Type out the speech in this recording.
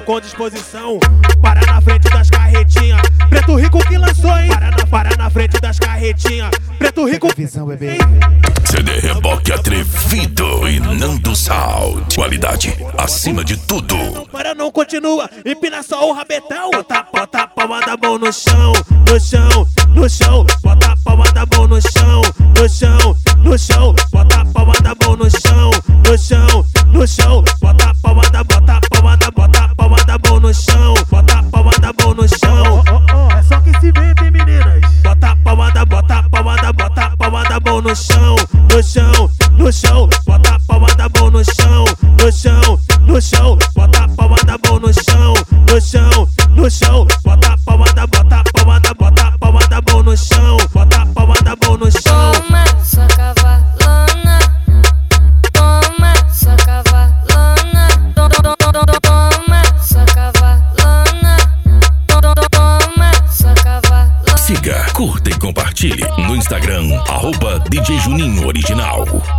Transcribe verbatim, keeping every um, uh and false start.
com disposição. Para na frente das carretinhas, Preto Rico que lançou, hein? Para na, para na frente das carretinhas, Preto Rico. Visão, bebê. C D Reboque atrevido e Nando Sound. Qualidade acima de tudo. Para não continua, empina só o rabetão. Bota, bota a palma da mão no chão, no chão, no chão. Bota a palma da mão no chão, no chão, no chão. Bota a palma da mão no chão, no chão, no chão. Bota a palma da, bota a palma da, bota a palma da mão no chão. Bota a palma da mão no chão. Oh, oh, oh, é só aquecimento, hein, meninas? Bota a palma da, bota a palma da, bota a palma da mão no chão, no chão, no chão. Bota a palma da mão no chão, no chão, no chão. Bota a palma da mão no chão, no chão, no chão. Bota a palma da, bota a palma da, bota a palma da mão no chão. Bota a palma da mão no chão. Toma, sua cavalona. Toma, sua cavalona. Toma, sua cavalona. Toma, sua cavalona. Siga, curta e compartilhe no Instagram, arroba D J Juninho Original.